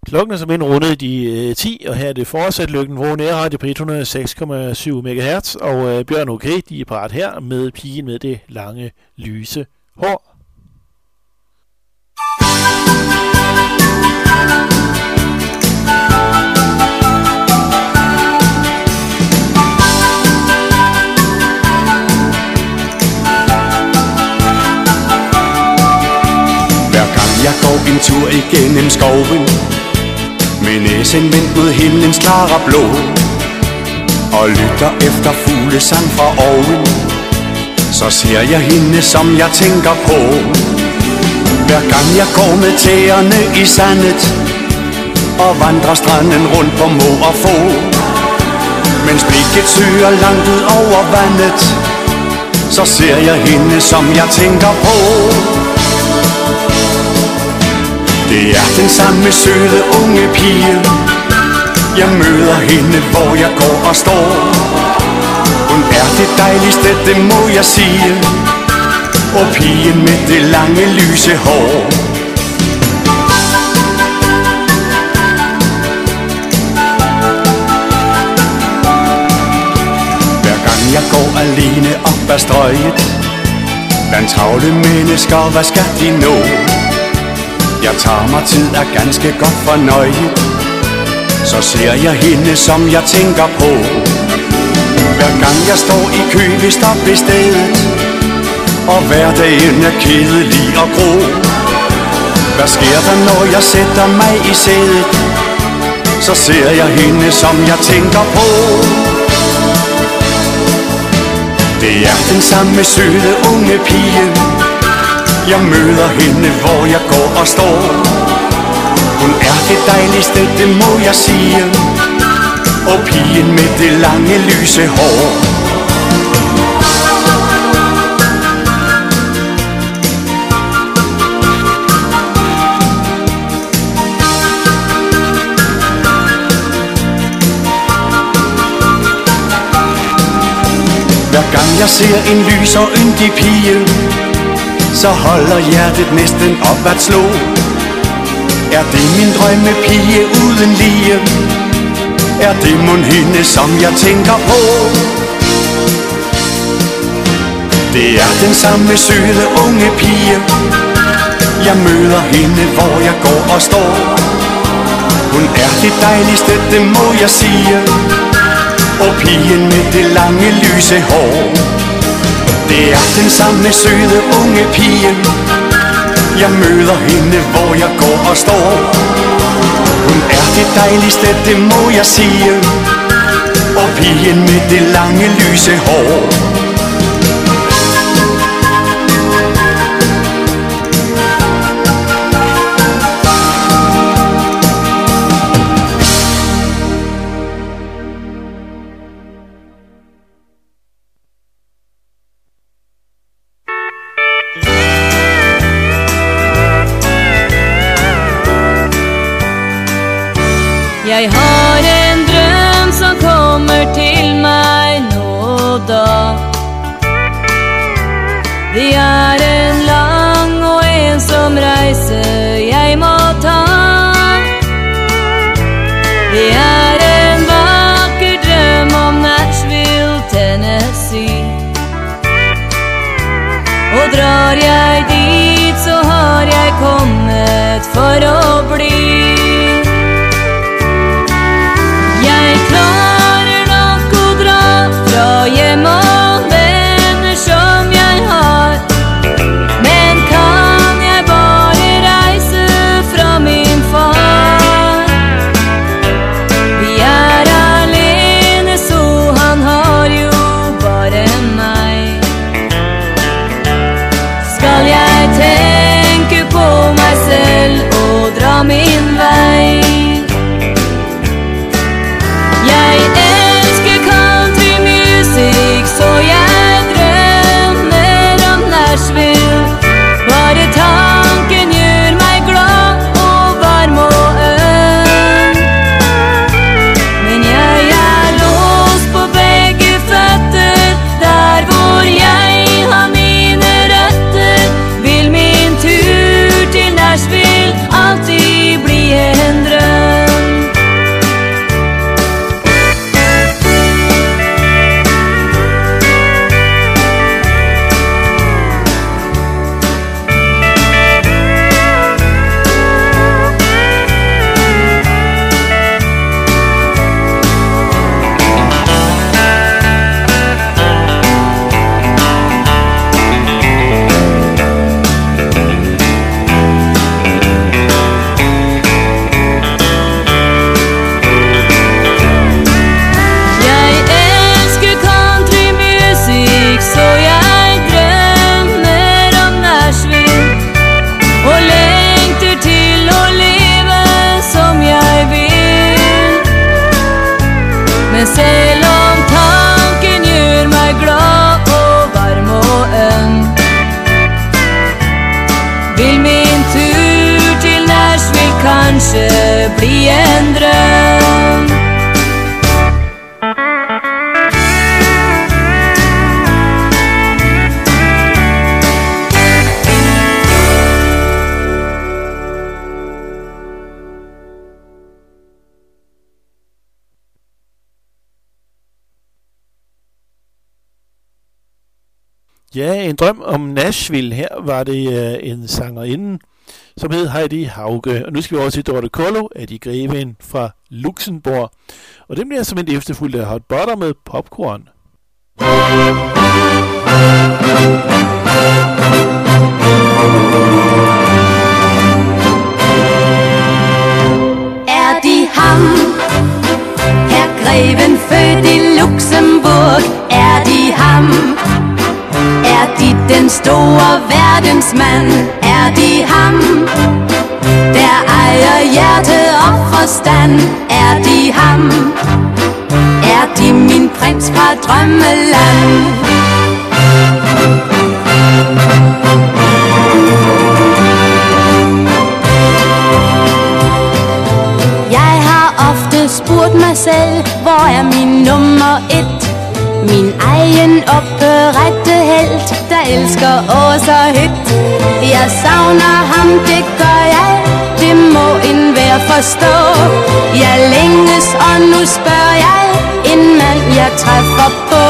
Klokken er som en rundet de 10, og her er det fortsat Lykken Vrå Nærradio på 106,7 MHz, og Bjørn Okay, de er parat her med pigen med det lange, lyse hår. Hver gang jeg går en tur igennem skoven, med næsen vendt mod himlens klare blå, og lytter efter fuglesang fra oven, så ser jeg hende, som jeg tænker på. Hver gang jeg går med tæerne i sandet, og vandrer stranden rundt på må og få, mens blikket søger langt ud over vandet, så ser jeg hende, som jeg tænker på. Det er den samme søde unge pige, jeg møder hende, hvor jeg går og står. Hun er det dejligste, det må jeg sige, og pigen med det lange, lyse hår. Hver gang jeg går alene op ad strøget, blandt travle mennesker, hvad skal de nå? Jeg tager mig tid, er ganske godt fornøjet, så ser jeg hende, som jeg tænker på. Hver gang jeg står i kø ved stoppestedet, og hverdagen er kedelig og grå, hvad sker der, når jeg sætter mig i sædet? Så ser jeg hende, som jeg tænker på. Det er den samme søde unge pige, jeg møder hende, hvor jeg går og står. Hun er det dejligste, det må jeg sige, og pigen med det lange, lyse hår. Hver gang jeg ser en lys og yndig pige, så holder hjertet næsten op at slå. Er det min drømmepige uden lige? Er det mon hende, som jeg tænker på? Det er den samme søde unge pige, jeg møder hende, hvor jeg går og står. Hun er det dejligste, det må jeg sige, og pigen med det lange, lyse hår. Det er den samme søde unge pige, jeg møder hende, hvor jeg går og står. Hun er det dejligste, det må jeg sige, og pigen med det lange, lyse hår. Jeg har en drøm som kommer til mig nå og da. Det er en lang og ensom reise jeg må ta. Det er en vakker drøm om Nashville, Tennessee. Og drar jeg dit, så har jeg kommet for å bli. Hjem og venner som jeg har, men kan jeg bare reise fra min far? Vi er alene, så han har jo bare meg. Skal jeg tenke på meg selv og dra min vei? Ja, en drøm om Nashville. Her var det en sangerinde, som hed Heidi Hauge. Og nu skal vi over til Dorte Kollo af de Greven fra Luxembourg. Og det bliver simpelthen efterfulgt af Hot Butter med Popcorn. Er de ham, herr Greven født i Luxembourg? Er de ham? Er de den store verdensmand? Er de ham, der ejer hjerte og forstand? Er de ham? Er de min prins fra drømmeland? Jeg har ofte spurgt mig selv, hvor er min nummer 1? Min egen oprette helt, der elsker åh så højt. Jeg savner ham, det gør jeg, det må enhver forstå. Jeg længes, og nu spørger jeg en mand, jeg træffer på.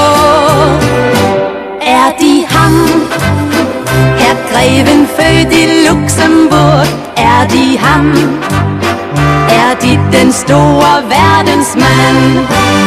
Er de ham, herr Greven født i Luxembourg? Er de ham? Er de den store verdensmand?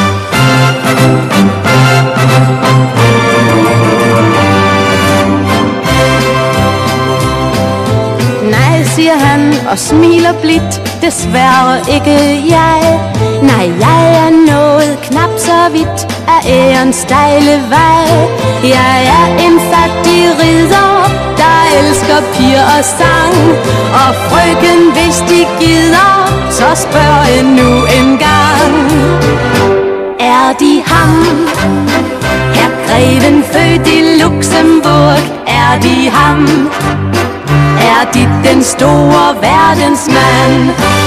Nej, siger han og smiler blidt, desværre ikke jeg. Nej, jeg er nået knap så vidt af ærens stejle vej. Jeg er en fattig ridder, der elsker piger og sang. Og frøken, hvis de gider, så spørg nu en gang. Er de ham, herr Greven født i Luxembourg? Er de ham? Er de den store verdensmand?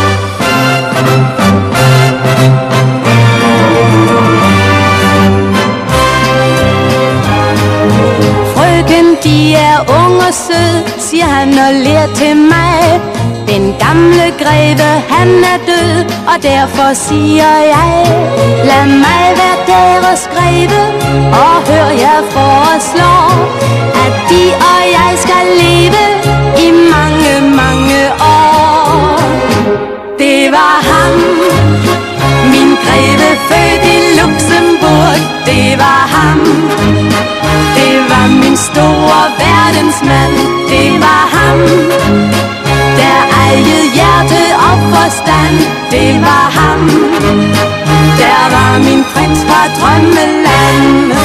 Frøken, de er ung og sød, siger han og ler til mig. Den gamle greve, han er død, og derfor siger jeg, lad mig være deres greve, og hør jeg foreslår, at de og jeg skal leve i mange, mange år. Det var ham, min greve født i Luxembourg. Det var ham, det var min store verdensmand. Det var ham, der ejede hjerte og forstand. Det var ham, der var min prins fra drømmeland.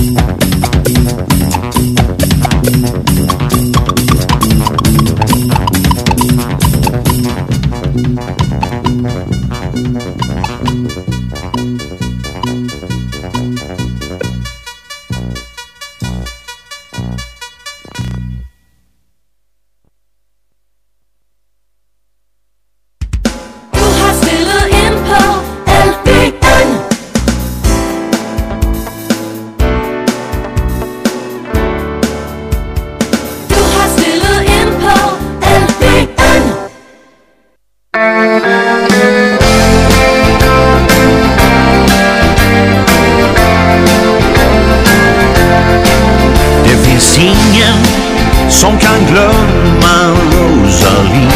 som kan glömma Rosalie.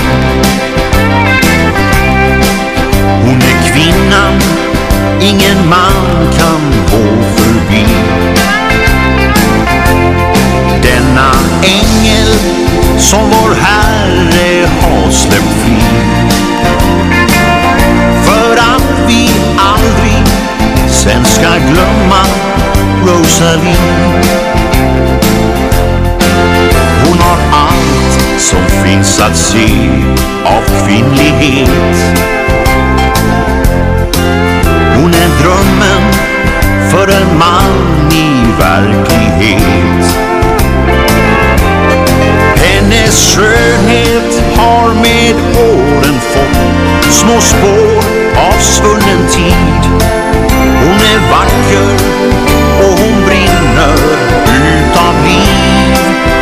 Hon är kvinnan ingen man kan gå förbi. Denna ängel som vår Herre har släppt fri. För att vi aldrig sen ska glömma Rosalie. Hon har allt som finns att se av kvinnlighet. Hon är drömmen för en man i verklighet. Hennes skönhet har med åren fått små spår av svunnen tid. Hon är vacker och hon brinner utav liv.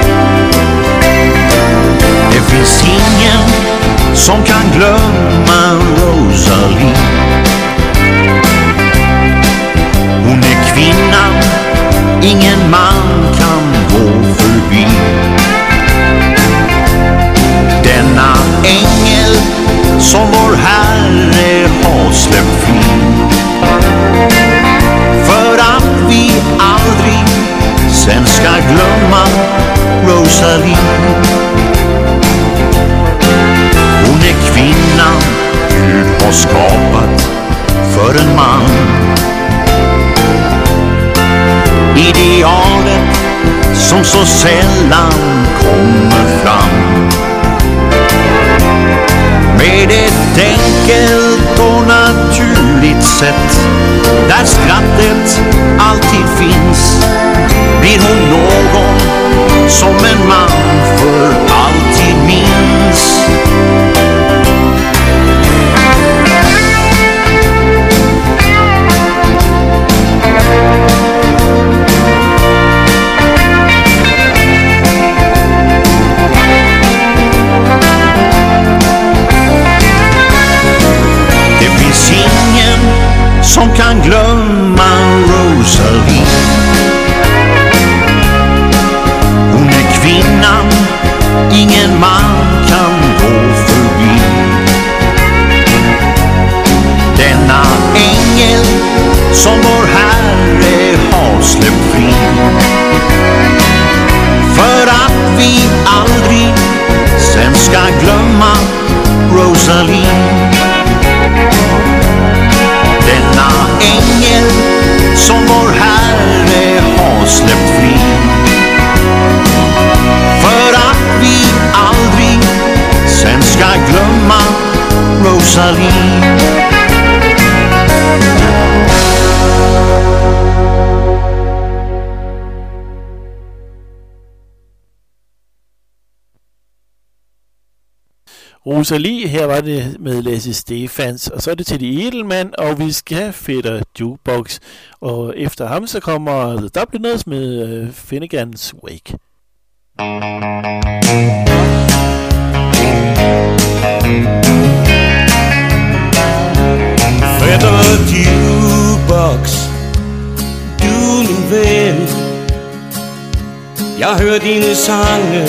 Det finns ingen som kan glömma Rosalie. Hon är kvinnan ingen man kan gå förbi. Denna ängel som vår Herre har släppt fri. För att vi aldrig sen ska glömma Rosalie. Hon är kvinnan Gud har skapat för en man. Idealet som så sällan kommer fram. Med ett enkelt och naturligt sätt där skrattet alltid finns, blir hon någon som en man för alltid minns. Som kan glömma Rosalie. Hon är kvinnan ingen man kan gå förbi. Denna ängel som vår Herre har släppt fri. För att vi aldrig sen ska glömma Rosalie. Denna ängel som vår Herre har släppt fri. För att vi aldrig sen ska glömma Rosalie. Rosalie, her var det med Lasse Stefans, og så er det til de Edelmann, og vi skal have Fætter Jukebox, og efter ham så kommer The Dubliners med Finnegan's Wake. Fætter Jukebox, du min ven, jeg hører dine sange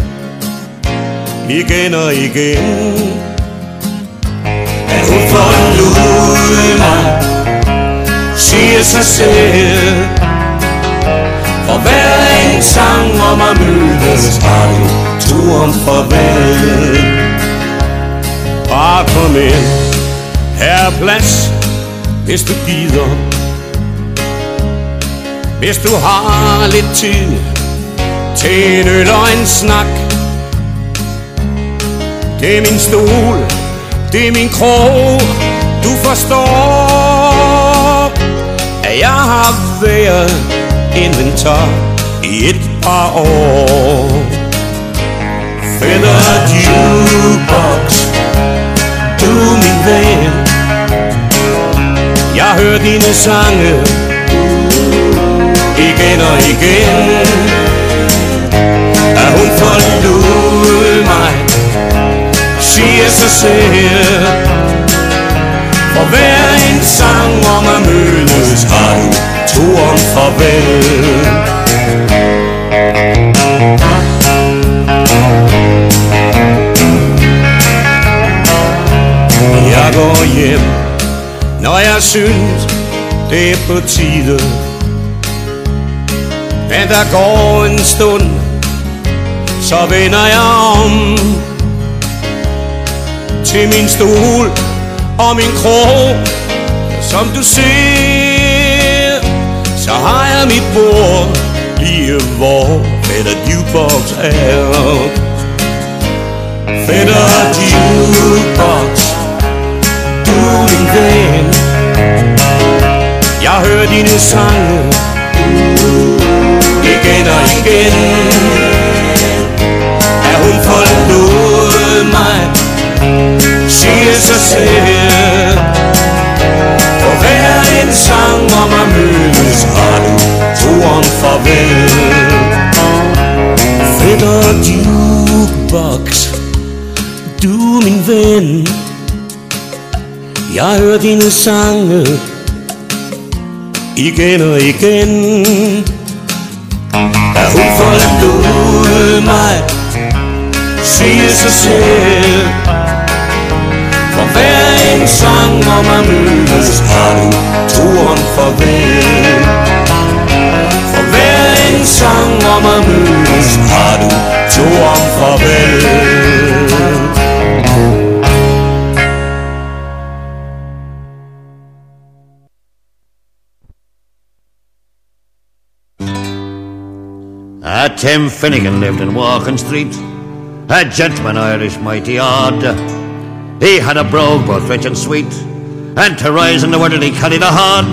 igen og igen. At hun forlod mig, siger sig selv. For hver en sang om at mødes har det to om farvel. Bare kom ind, her er plads, hvis du gider. Hvis du har lidt tid til en øl og en snak. Det er min stol, det er min krog. Du forstår, at jeg har været inventar i et par år. Fætter jukebox, du min ven. Jeg hører dine sange igen og igen. At hun forlod mig, siger sig selv. For hver en sang om at mødes har du to om farvel. Jeg går hjem, når jeg synes det er på tide. Men der går en stund, så vender jeg om til min stol og min krog. Som du ser, så har jeg mit bord lige hvor Fætter Jukebox er. Fætter Jukebox, du min ven. Jeg hører dine sange igen og igen. At hun forlod mig, siger sig selv. For hver en sang om at mødes har du to om farvel. Fætter Jukebox, du min ven. Jeg hører dine sange igen og igen. At hun forlod mig, siger sig selv. For hver en sang om at mødes har du to om farvel. For hver en sang om at mødes har du to om farvel. Tim Finnegan lived in Walking Street, a gentleman Irish mighty odd. He had a brogue both rich and sweet, and to rise in the world he carried a hod.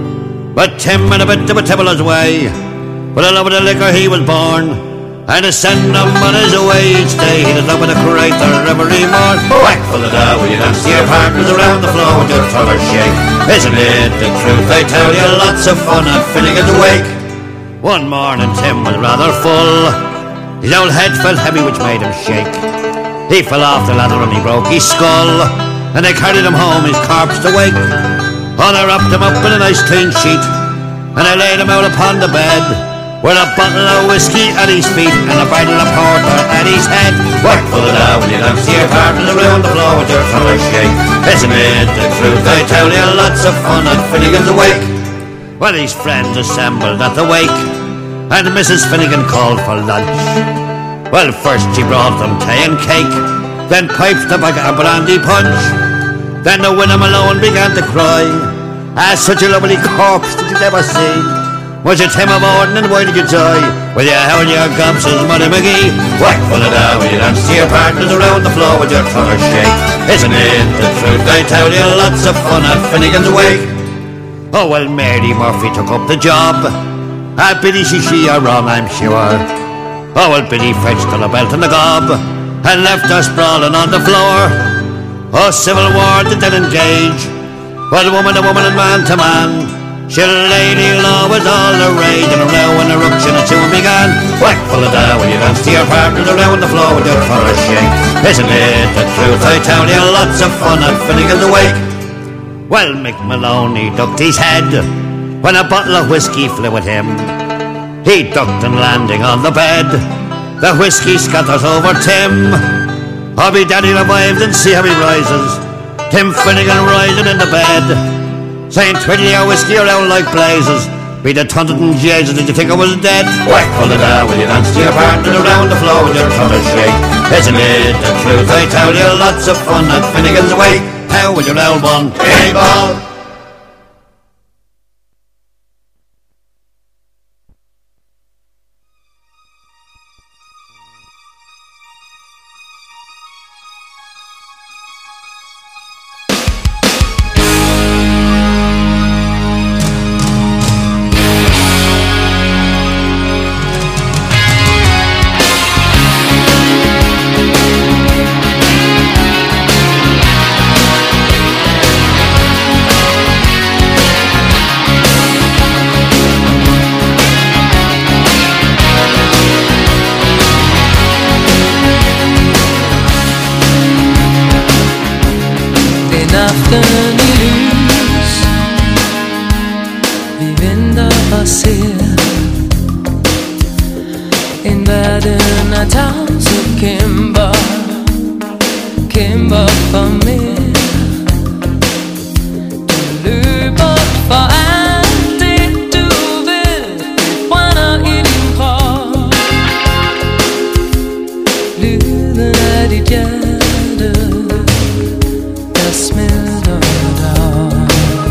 But Tim had a bit of a tibbler's way, for the love of the liquor he was born, and to send him on his way each day he'd love with a crater every morn. Whack full of dough when you dance to your partners around the floor with your trouble shake. Isn't it the truth? I tell you, lots of fun at Finnegan's wake. One morning Tim was rather full, his old head felt heavy which made him shake. He fell off the ladder and he broke his skull, and they carried him home his corpse to wake. Oh, they wrapped him up in a nice clean sheet, and they laid him out upon the bed, with a bottle of whiskey at his feet and a bottle of porter at his head. Work full of dough when you dance to your partners around the floor with your trouble shake. Isn't it the truth? I tell you, lots of fun at Finnegan's wake. Well, his friends assembled at the wake, and Mrs. Finnegan called for lunch. Well, first she brought them tea and cake, then pipes, tobacco and brandy punch. Then the widow Malone began to cry, as such a lovely corpse did you ever see? Was it Tim of Orden and why did you die? Well, you held your gobs as Muddy McGee. Whack full of dough when you dance to your partners around the floor with your trouble shake. Isn't it the truth? I tell you, lots of fun at Finnegan's wake. Oh, well, Mary Murphy took up the job. Biddy, she are wrong, I'm sure. Oh, well, Biddy fetched her a belt and a gob, and left her sprawling on the floor. Oh, Civil War did then engage, well, woman to woman and man to man. Shell lady law was all the rage, and a row and eruption and soon began. Whack full of dough when you dance to your partners around the floor with your trouble shake. Isn't it the truth? I tell you, lots of fun at Finnegan's wake. Well, Mick Maloney ducked his head when a bottle of whiskey flew at him. He ducked and landing on the bed, the whiskey scatters over Tim. Oh, be daddy revived and see how he rises. Tim Finnegan rising in the bed, saying 20 your whiskey around like blazes. Be the tunted and Jesus, did you think I was dead? Whack full of dough when you dance to your partner around the floor with your trouble shake. Isn't it the truth? I tell you, lots of fun at Finnegan's wake. How was your old one? Hey, ball! En verden af tavs og kæmper for mere. Du løber for alt det du vil, brænder i din krop. Lyden af dit hjerte, der smelter dig.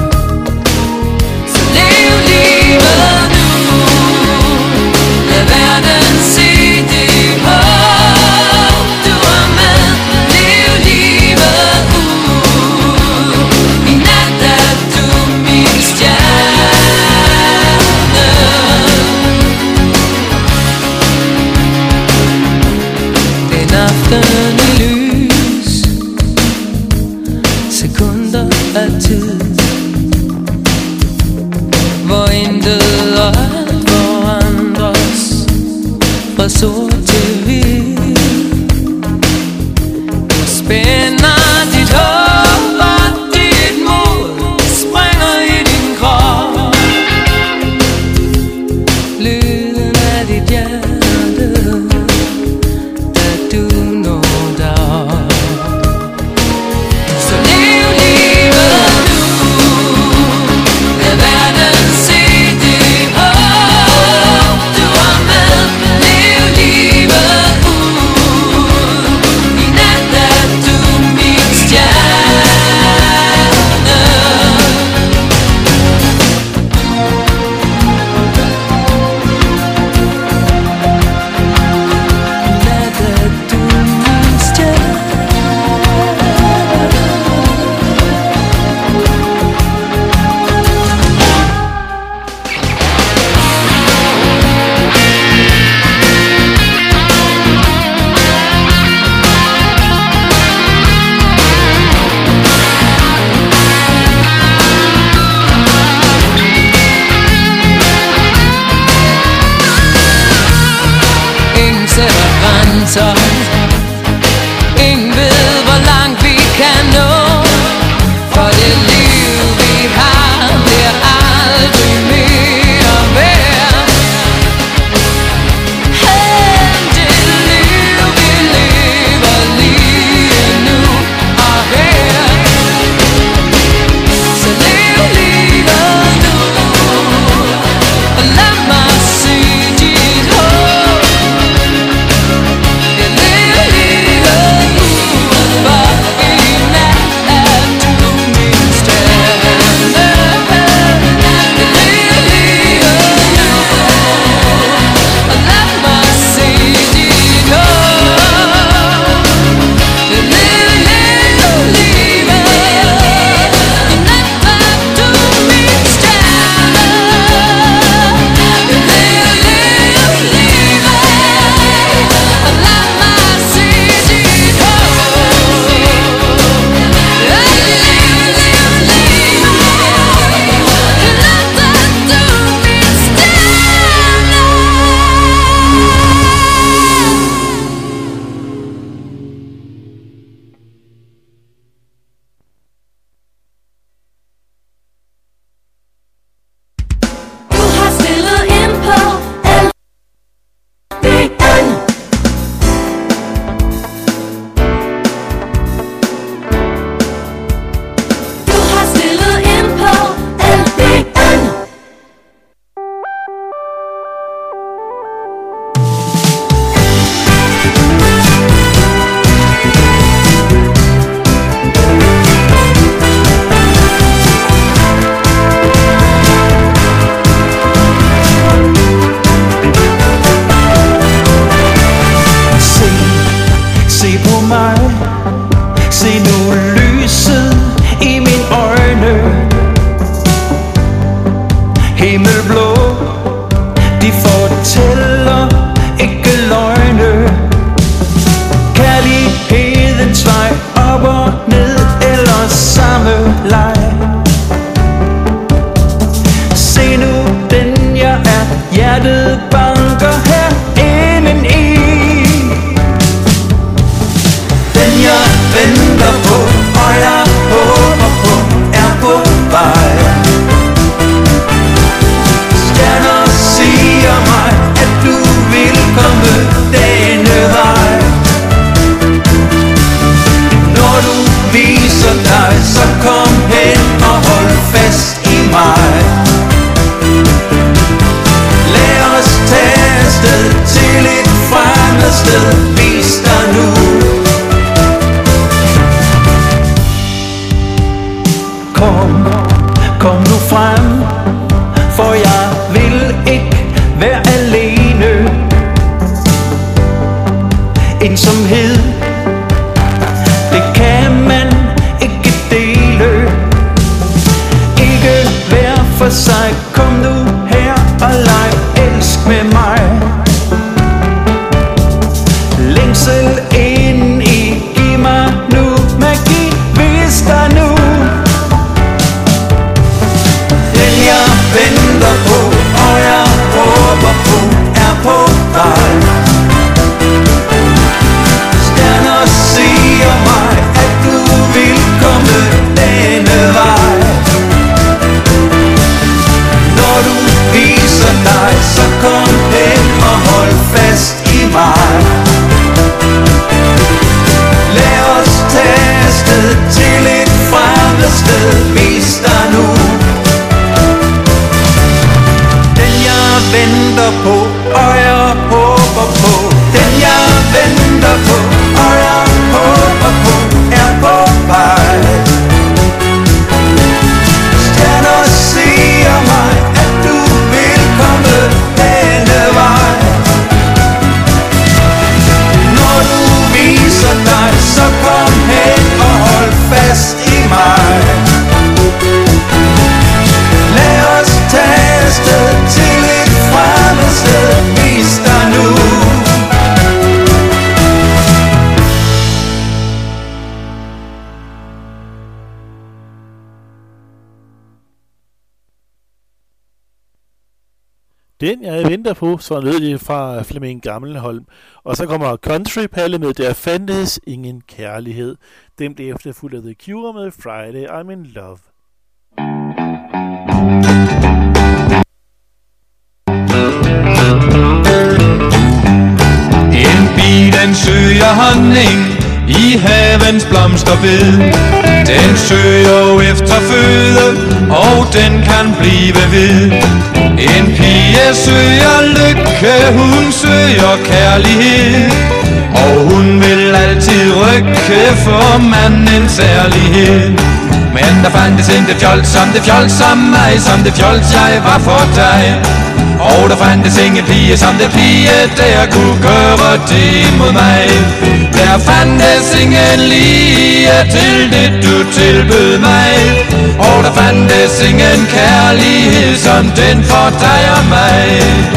Så lev livet nu, lad verden se det håb du har med. Lev livet ud, i nat er du min stjerne. En aften i lys, sekunder af tid, hvor intet og alt forandres fra sort til hvid. Du spænder dit håb og dit mod, springer i din krop. Lyden af dit hjerte, da du når dig. Så lev livet nu, lad verden se det håb du har med. Lev livet ud, i nat er du min stjerne. Nat er du min stjerne. Ingen sætter grænser, ingen ved hvor langt vi kan nå. For det liv vi har, bliver aldrig mere værd end det liv vi lever lige nu og her. Så lev livet nu, og lad mig se dit håb. Jeg lever livet nu, for i nat er du min stjerne. Jeg lever livet nu, og lad mig se dit håb. Jeg lever livet, i nat er du min stjerne. Jeg lever livet, og lad mig se dit håb. Jeg lever livet, i nat er du min stjerne. Du har stillet ind på LDN. Du har stillet ind på LDN. Se på mig, se nu lyset i mine øjne. Himmelblå, de fortæller ikke løgne. Kærlighedens vej op og ned, eller samme leg. Se nu den jeg er, hjertet banker her inden i. Den jeg venter på, og jeg håber på, er på vej. Stjerner siger mig, at du vil komme alene. Ensomhed, det kan man ikke dele. Ikke hver for sig, kom nu her og leg, elsk med mig. Længsel ind i, giv mig nu magi, vis dig nu. Den jeg venter på, og jeg håber på, er på vej. Stjerner siger mig, at du vil komme denne vej. Når du viser dig, så kom hen og hold fast i mig. Lad os tage afsted til et fremmed sted, vis dig nu. Den jeg venter på, og jeg håber på. Den jeg venter på, og jeg håber på, er på vej. Stjerner siger mig, at du vil komme denne vej. Når du viser dig, så kom hen og hold fast i mig. Lad os tage afsted til et fremmed sted, vis dig nu. Den jeg venter på, så lød det fra Flemming Gammelholm. Og så kommer Country Palle med Der fandtes ingen kærlighed. Dem blev efterfulgt af The Cure med Friday I'm in Love. En bi, den søger honning i havens blomsterbed. Den søger efter føde, og den kan blive ved. En pige søger lykke, hun søger kærlighed, og hun vil altid rykke for mandens særlighed. Men der fandtes ikke fjols som mig, som det fjols jeg var for dig. Og der fandtes ingen pige som det pige, der kunne gøre det mod mig. Der fandtes ingen lige til det du tilbød mig. Og der fandtes ingen kærlighed som den for dig og mig.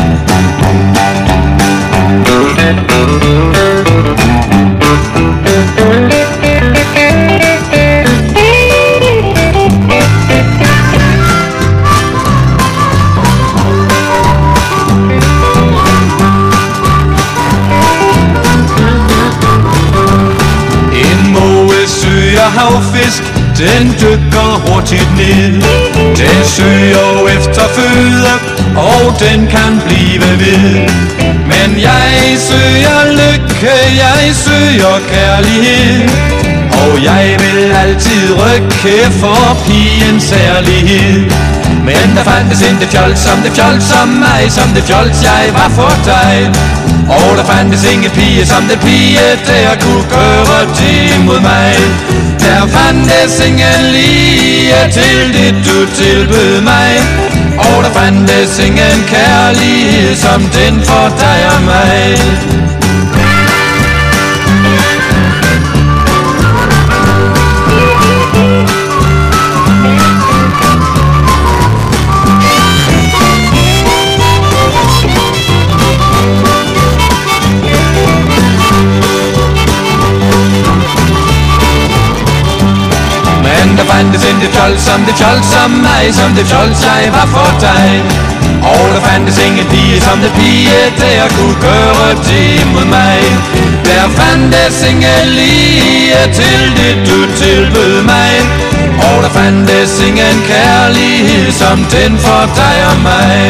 Havfisk, den dykker hurtigt ned. Den søger efter føde, og den kan blive ved. Men jeg søger lykke, jeg søger kærlighed, og jeg vil altid rykke for pigens særlighed. Men der fandtes ikke fjols som mig, som det fjols jeg var for dig. Og der fandtes ingen pige som det pige, der kunne gøre det mod mig. Der fandtes ingen lige til det du tilbød mig. Og der fandtes ingen kærlighed som den for dig og mig. Der fandtes ikke fjols som mig, som det fjols jeg var for dig. Og der fandtes ingen pige som det pige, der kunne gøre det mod mig. Der fandtes ingen lige til det du tilbød mig. Og der fandtes ingen kærlighed som den for dig og mig.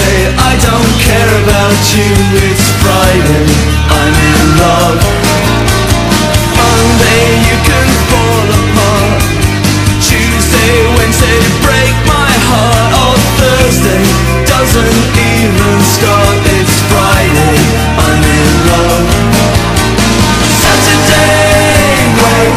Thursday, I don't care about you. It's Friday, I'm in love. Monday, you can fall apart. Tuesday, Wednesday, break my heart. Oh, Thursday doesn't even start. It's Friday, I'm in love. Saturday, wait.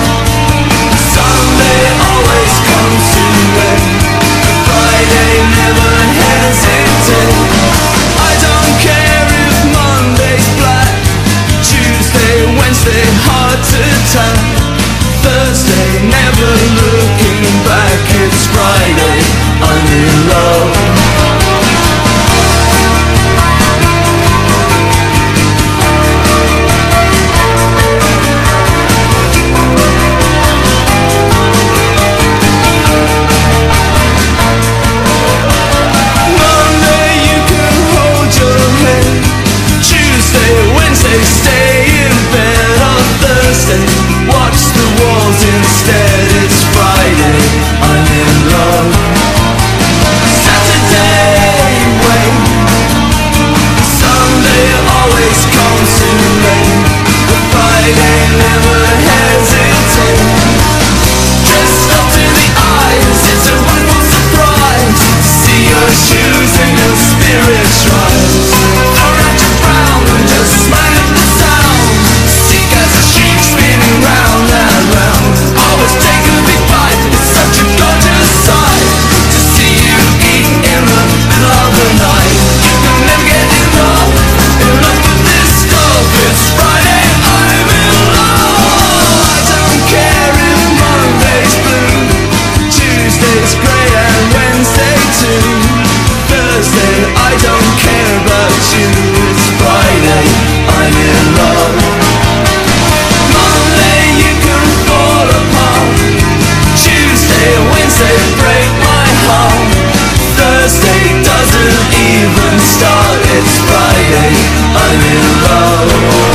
Sunday always comes too late. Friday never hesitates. I don't care if Monday's black. Tuesday, Wednesday, hard to tell. Thursday, never looking back. It's Friday, I'm in love. Monday, you can hold your head. Tuesday, Wednesday, stay in bed. On Thursday, watch the walls instead. It's Friday, I'm in love. Saturday, wait. Sunday always comes too late. But Friday never hesitates. Dressed up to the eyes, it's a wonderful surprise. See your shoes and your spirit rise. Throw out your frown and just smile at the sound. Sick as a sheep spinning round and round. Always take a big bite, it's such a gorgeous sight. To see you eat in the middle of the night. You can never get enough of this stuff. It's Friday, I'm in love. I don't care if Monday's blue. Tuesday's grey and Wednesday too. Thursday, I don't care about you. It's Friday, I'm in love. Monday, you can fall apart. Tuesday, Wednesday, break my heart. Thursday doesn't even start. It's Friday, I'm in love.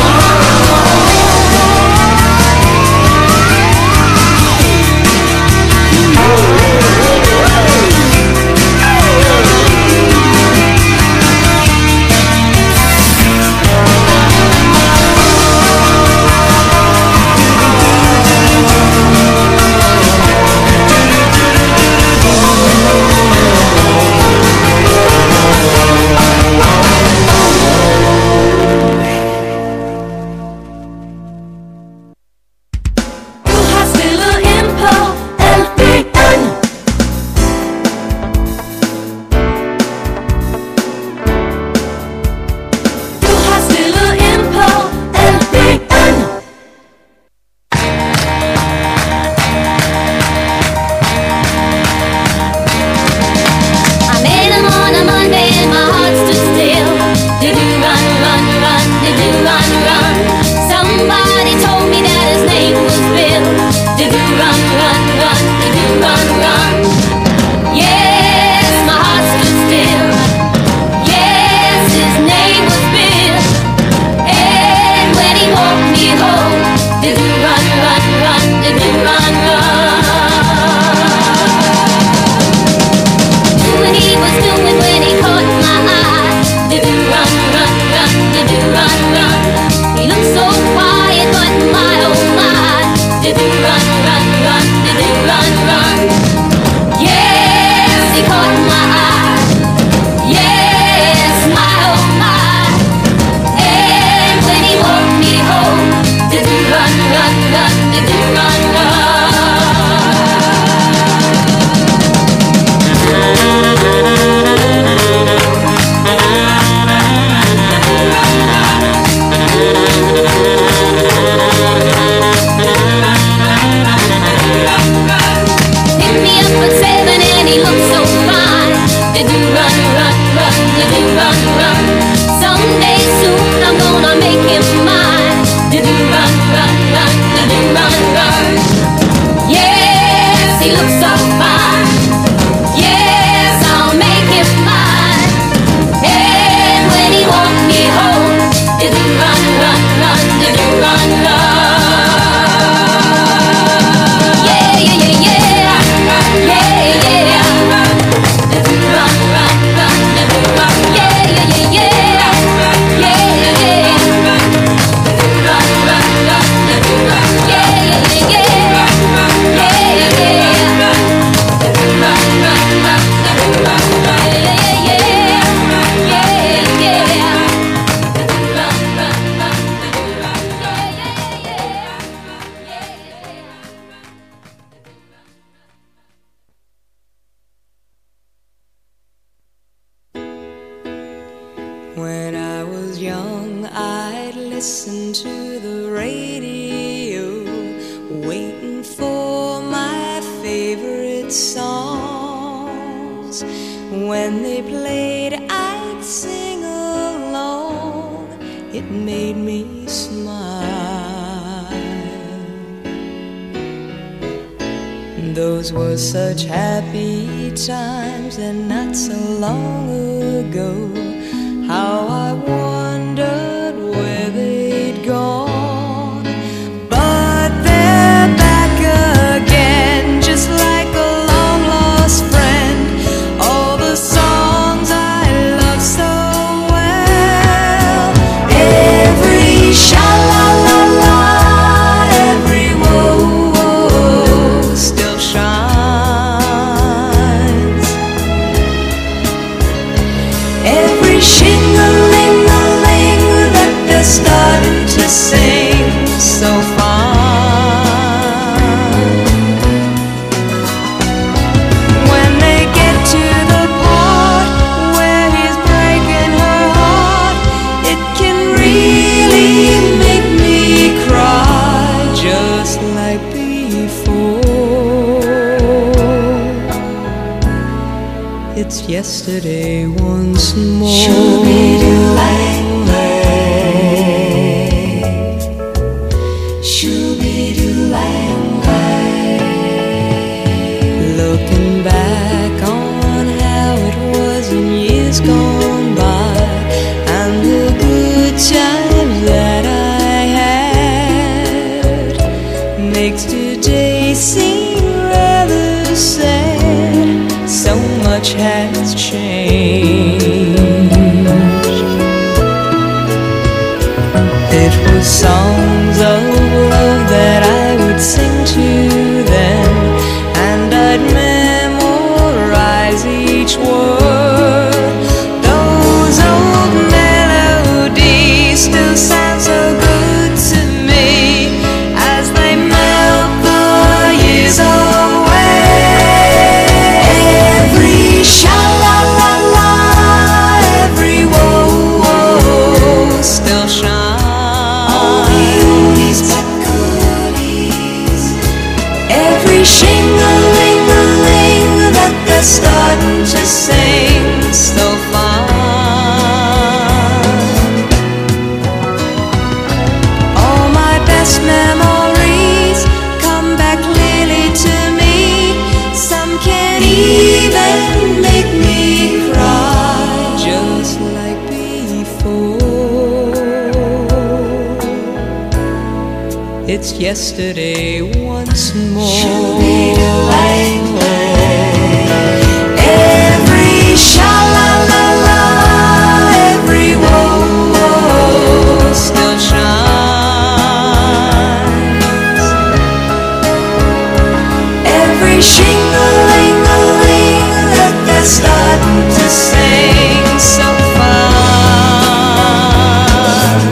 When I was young, I'd listen to the radio, waiting for my favorite songs. When they played, I'd sing along. It made me smile. Those were such happy times, and not so long ago. How I wondered where they'd gone. But they're back again, just like a long-lost friend. All the songs I love so well. Every sha-la-la-la, every whoa-whoa still shines. Every shing-a-ling-a-ling that they're starting to sing so fine. When they get to the part where he's breaking her heart, it can really make me cry, just like before. It's yesterday once more. Looking back on how it was in years gone by, and the good times that I had, makes today seem rather sad. So much has changed. It was songs of love that I would sing to them, and I'd memorize each word. Those old melodies still sound so good to me as they melt the years away. Every sha-la-la-la, every whoa-whoa still shines. All the oldies but goodies. Every shing-a-ling-a-ling that they're starting to sing so fine. All my best memories come back clearly to me. Some can even make me cry, just like before. It's yesterday once more. Every sha-la-la-la, every whoa-whoa still shines. Every shing-a-ling-a-ling that they're starting to sing so fine.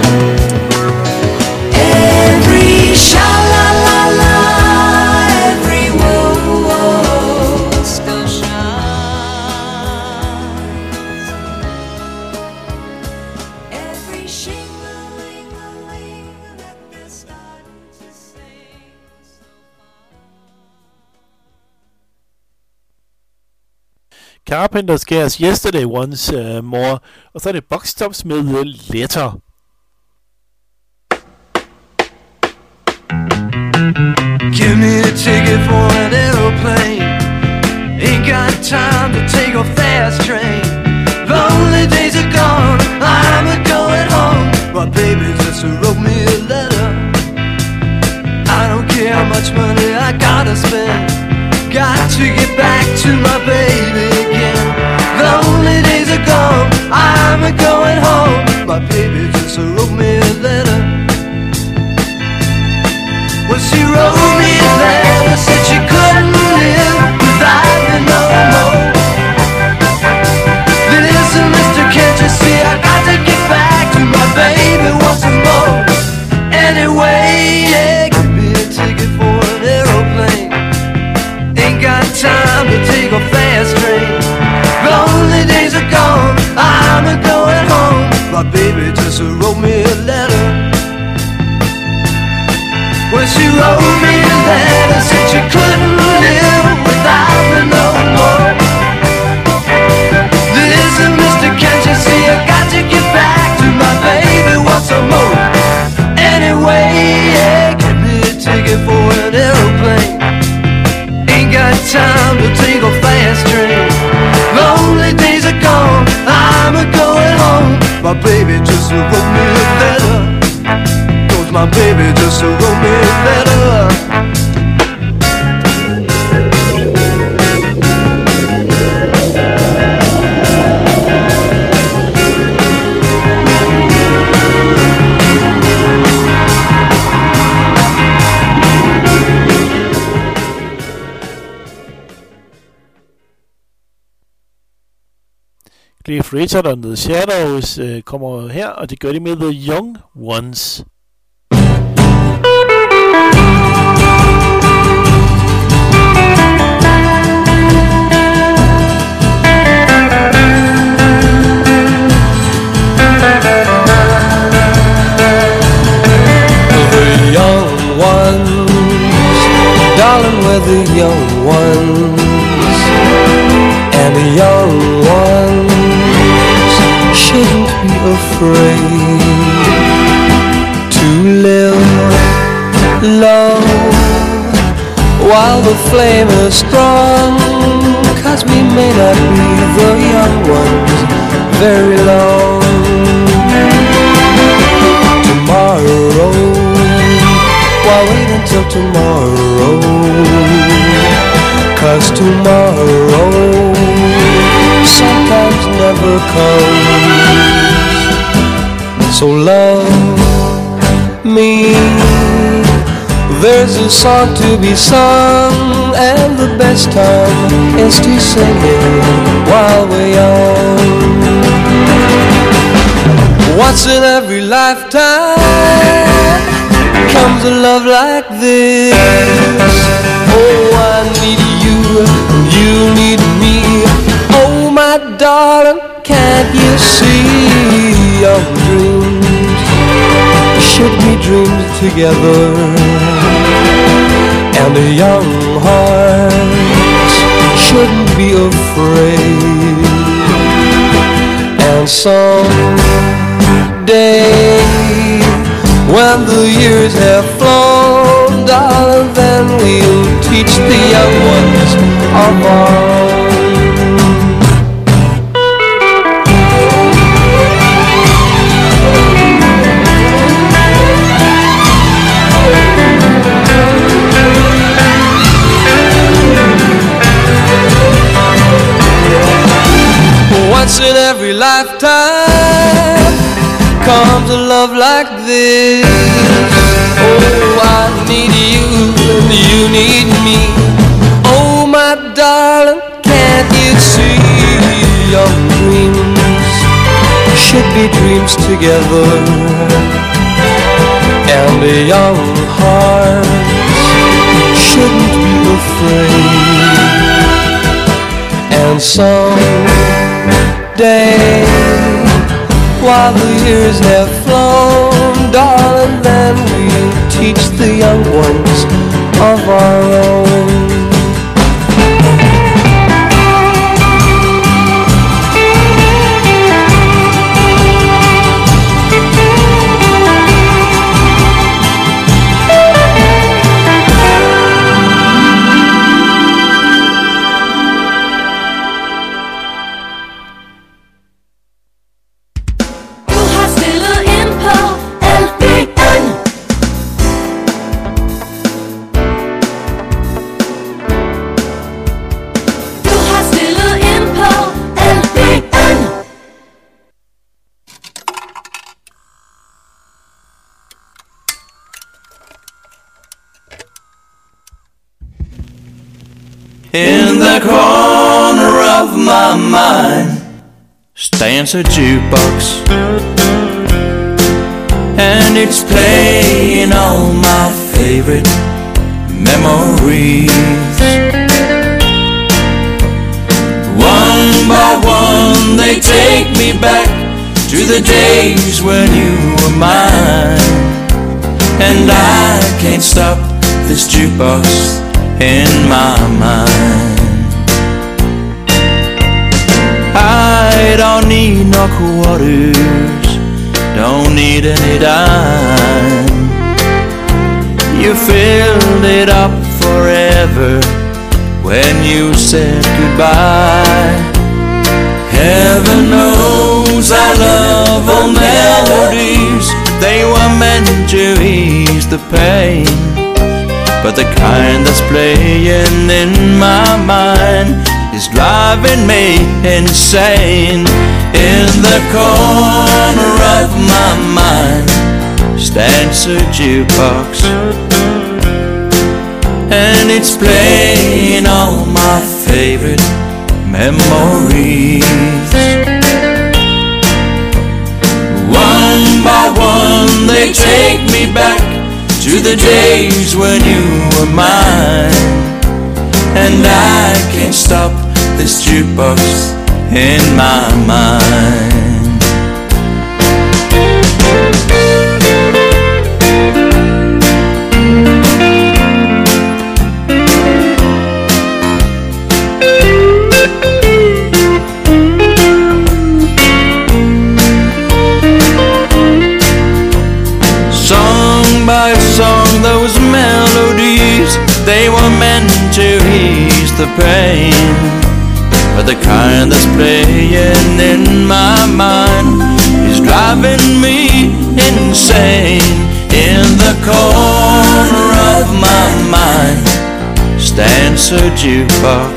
Every sha-la-la-la, every whoa-whoa still shines. Every shing-a-ling-a-ling that they're starting to sing so Carpenters Cares Yesterday Once More, og så er det Box Tops med Letter. Give me a ticket for an aeroplane. Ain't got time to take a fast train. Lonely days are gone, I'm a going home. My baby just wrote me a letter. I don't care how much money I gotta spend. Got to get back to my baby again. Lonely days are gone, I'm a going home. My baby just wrote me a letter. Well, she wrote me a letter, said she couldn't live without me no more. Listen, mister, can't you see I got to get back to my baby once more. Anyway, yeah, give me a ticket for an aeroplane. Ain't got time to take a fast train. Lonely days are gone, I'm a going home. my baby just wrote me a letter. Well, she wrote me a letter, said she couldn't live without me no more. Listen, mister, can't you see I got to get back to my baby once more. Anyway, yeah, give me a ticket for an aeroplane. Ain't got time to take a fast train. Lonely days are gone, I'm a-going home. My baby just wrote me a letter. Cause my baby just wrote me a letter. Cliff Richard og The Shadows kommer her, og det gør de med The Young Ones. The young ones, darling, we're the young ones. And the young ones shouldn't be afraid to live low while the flame is strong. 'Cause we may not be the young ones very long. Tomorrow, why wait until tomorrow? 'Cause tomorrow sometimes never comes. So love me, there's a song to be sung, and the best time is to sing it while we're young. Once in every lifetime comes a love like this. Oh, I need you, you need me. Oh, my darling, can't you see? Young dreams should be dreamed together, and the young hearts shouldn't be afraid. And someday, when the years have flown, darling, then we'll teach the young ones of our own. Once in every lifetime comes a love like this. Oh, I need you and you need me. Oh, my darling, can't you see? Young dreams should be dreams together, and the young hearts shouldn't be afraid. And someday, while the years have flown, darling, then we'll teach the young ones of our own. In the corner of my mind stands a jukebox, and it's playing all my favorite memories. One by one they take me back to the days when you were mine. And I can't stop this jukebox in my mind. I don't need no quarters, don't need any dime. You filled it up forever when you said goodbye. Heaven knows I love old melodies. They were meant to ease the pain, but the kind that's playing in my mind is driving me insane. In the corner of my mind stands a jukebox, and it's playing all my favorite memories. One by one they take me back to the days when you were mine. And I can't stop this jukebox in my mind. Song by song, those melodies, they were meant to ease the pain, but the kind that's playing in my mind is driving me insane. In the corner of my mind stands a jukebox,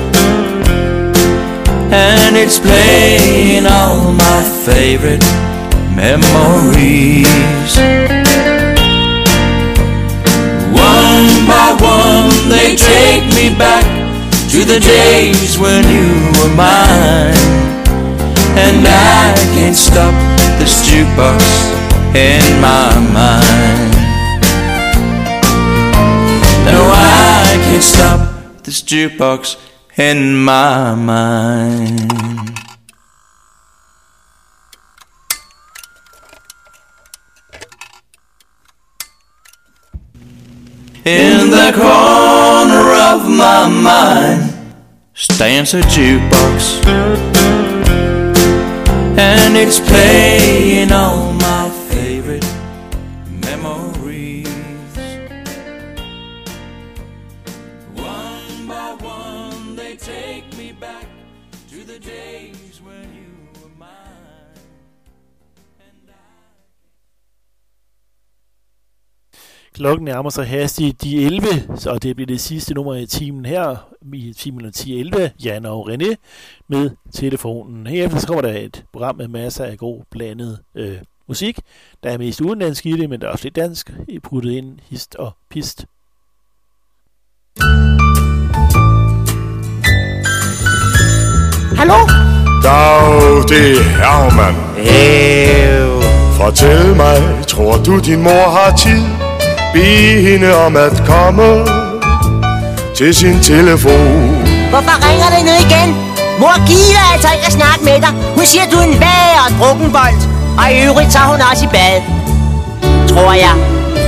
and it's playing all my favorite memories. One by one they take me back to the days when you were mine. And I can't stop this jukebox in my mind. No, I can't stop this jukebox in my mind. In the corner of my mind stands a jukebox, and it's playing all my favorite memories. One by one they take me back to the days when you were mine. And Klokken nærmer sig hastigt de 11, så det bliver det sidste nummer i timen her, i timen 10-11, Jan og René med telefonen. Herefter så kommer der et program med masser af god blandet musik. Der er mest udenlandsk i det, men der er også lidt dansk puttet ind, hist og pist. Hallo? Dag, det er Herman. Fortæl mig, tror du din mor har tid? Bed hende om at komme til sin telefon. Hvorfor ringer det nu igen? Mor gider altså ikke at snakke med dig. Hun siger, du er en værre drukkenbold. Og i øvrigt tager hun også i bad, tror jeg.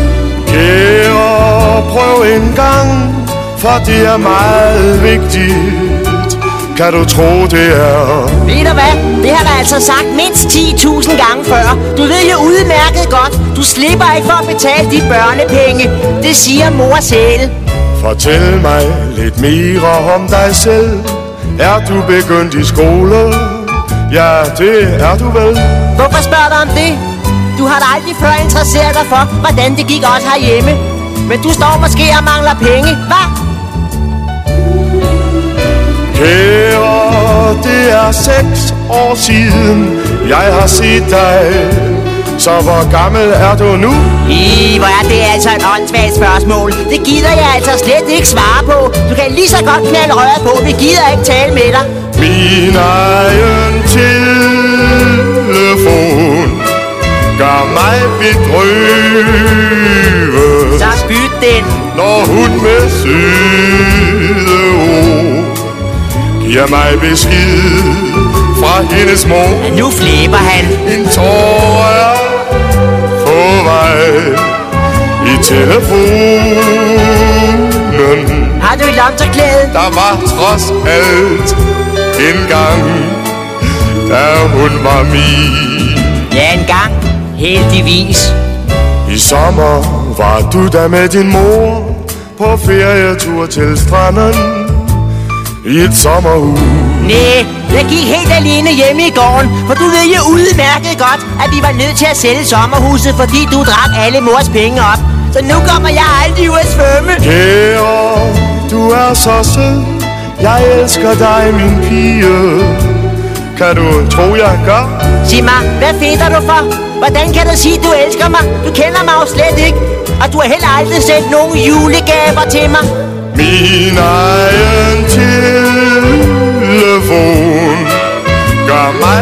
Kære, prøv en gang, for det er meget vigtigt. Kan du tro det er? Ved du hvad? Det har jeg altså sagt mindst 10.000 gange før. Du ved jo udmærket godt, du slipper ikke for at betale de børnepenge. Det siger mor selv. Fortæl mig lidt mere om dig selv. Er du begyndt i skole? Ja, det er du vel. Hvorfor spørger du om det? Du har da aldrig før interesseret dig for, hvordan det gik også herhjemme. Men du står måske og mangler penge, hva? Kære, det er 6 år siden, jeg har set dig. Så hvor gammel er du nu? Hvor er det altså et åndssvagt spørgsmål. Det gider jeg altså slet ikke svare på. Du kan lige så godt knalde røret på. Vi gider ikke tale med dig. Min egen telefon gør mig bedrøvet. Så byt den. Når hun med søde ord giver mig besked fra fra hendes mor. Nu flæber han. En tår er på vej i telefonen. Har du et lomterklæde? Der var trods alt en gang, da hun var min. Ja, en gang. Heldigvis. I sommer var du der med din mor på ferietur til stranden i et sommerhus. Næh, jeg gik helt alene hjemme i gården, for du ved jo udmærket godt, at vi var nødt til at sælge sommerhuset, fordi du drak alle mors penge op. Så nu kommer jeg aldrig ud at svømme. Kære, du er så sød. Jeg elsker dig, min pige. Kan du tro, jeg gør? Sig mig, hvad fedter du for? Hvordan kan du sige, du elsker mig? Du kender mig jo slet ikke. Og du har heller aldrig sendt nogen julegaver til mig. Min egen telefon gør mig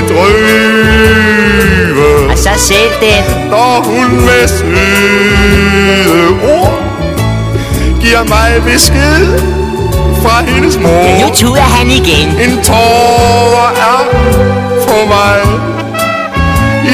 bedrøvet. Og så selv den. Når hun med søde ord giver mig besked fra hendes mor. Ja, nu tuder han igen. En tår er for mig i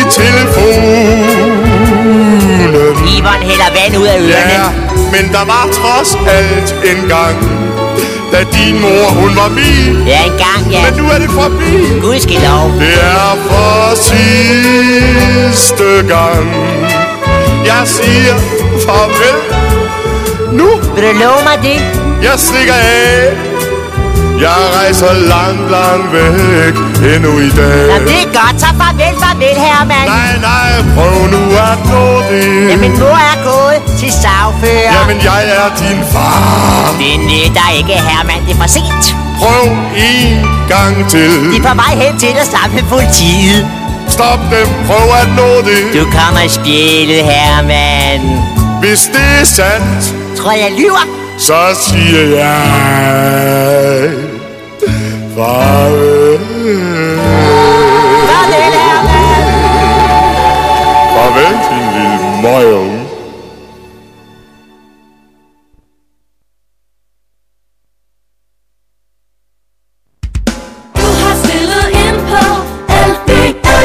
telefonen. Iveren hælder vand ud af ørerne. Ja, men der var trods alt en gang, da din mor, hun var min. Ja, en gang, ja. Men nu er det forbi. Gudskelov. Det er for sidste gang, jeg siger farvel. Nu vil du love mig det? Jeg stikker af. Jeg rejser langt, langt væk endnu i dag. Nå, det er godt. Så farvel, farvel, Herman. Nej, prøv nu at nå det. Jamen, mor er gået til sagfører. Jamen, jeg er din far. Det nytter ikke, Herman. Det er for sent. Prøv en gang til. De er på vej hen til dig sammen med politiet. Stop dem. Prøv at nå det. Du kommer i spjældet, Herman. Hvis det er sandt, tror jeg lyver. Så siger jeg farvel.